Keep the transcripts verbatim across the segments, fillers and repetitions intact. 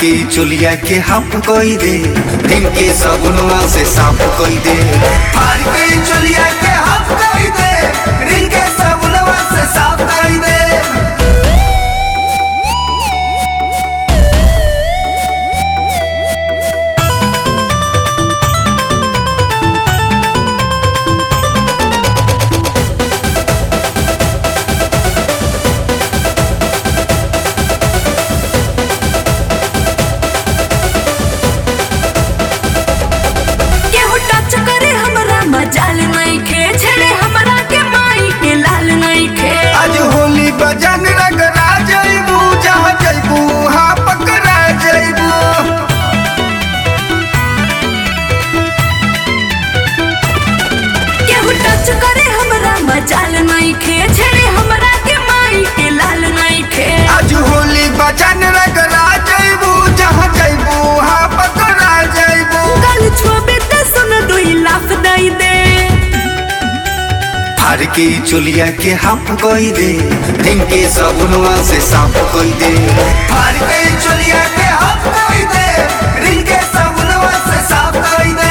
के चुलिया के हम कोई दे, इनके सगुनवा से साफ कोई दे। फाड़ के चुलिया के हम कोई दे, इनके सगुनवा से साफ कोई दे। मजाल नहीं खे छेड़े हमरा के माई के लाल नहीं खे। आज होली बजन रगड़ा जइबू, जहाँ जइबू हाँ पकड़ा जइबू। केहू टच करे हमरा मजाल नहीं खे छेड़े हमरा के माई के लाल नहीं खे। आज होली बजन रगड़ा जइबू, जहाँ जइबू हाँ पकड़ा जइबू। गल छुबे त सुन दुई लाफ दई दे। फाड़ के चुलिया के हम कोई दे, इनके सगुनवा से साफ कोई दे। फाड़ के चुलिया के हम कोई दे, इनके सगुनवा से साफ कोई दे।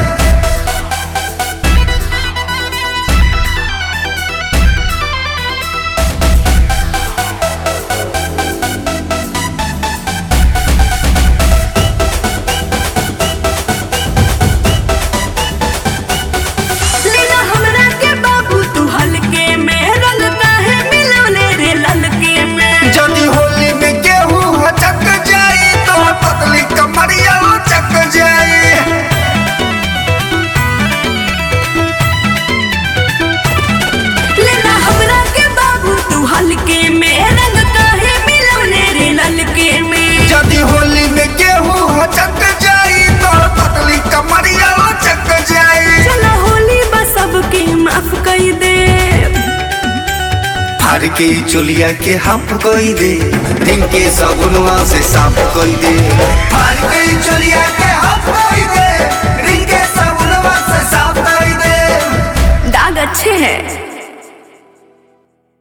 फाड़ के चुलिया के हम कोई दे, इनके सगुनवा से साफ कोई दे। फाड़ के चुलिया के हम कोई दे, इनके सगुनवा से साफ कोई दे। दाग अच्छे हैं।